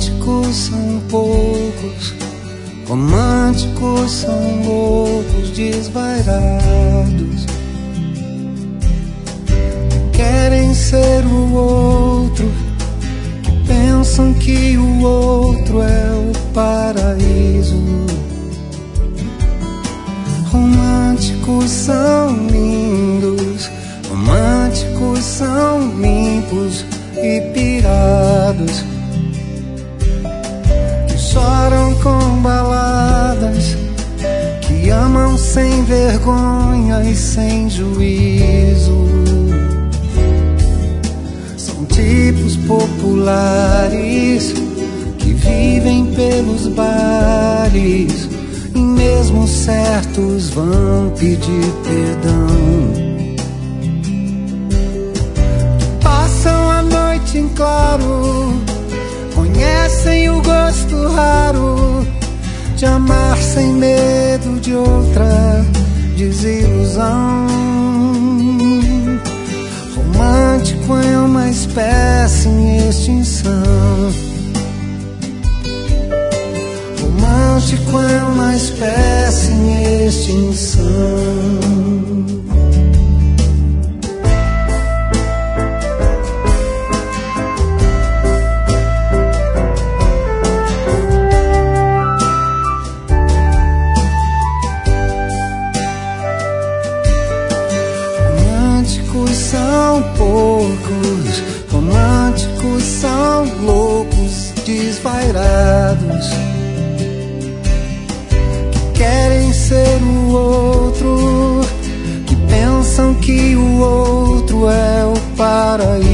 Românticos são poucos, românticos são loucos, desvairados, que querem ser o outro, que pensam que o outro é o paraíso. Românticos são lindos, românticos são limpos e pirados, que choram com baladas, que amam sem vergonha e sem juízo. São tipos populares que vivem pelos bares e mesmo certos vão pedir perdão. Passam a noite em claro, conhecem o gosto raro de amar sem medo de outra desilusão. Romântico é uma espécie em extinção. Romântico é uma espécie em extinção. Românticos são poucos, românticos são loucos, desvairados, querem ser o outro, que pensam que o outro é o paraíso.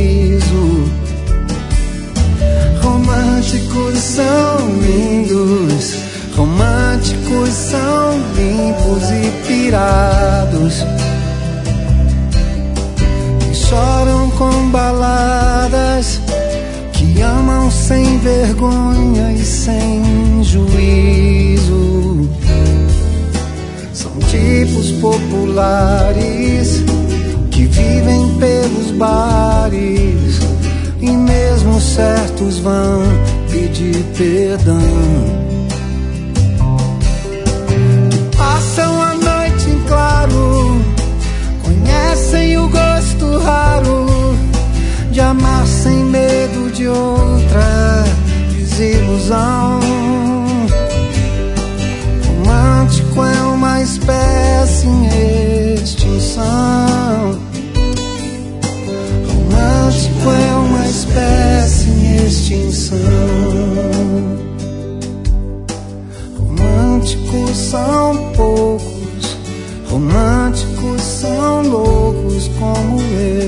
Românticos são lindos, românticos são limpos e pirados, que choram com baladas, que amam sem vergonha e sem juízo. São tipos populares que vivem pelos bares e mesmo certos vão pedir perdão. Que passam a noite em claro, conhecem o gosto raro de amar sem medo de outra desilusão. Romântico é uma espécie em extinção. Romântico é uma espécie em extinção. Românticos são poucos, românticos são loucos como eu.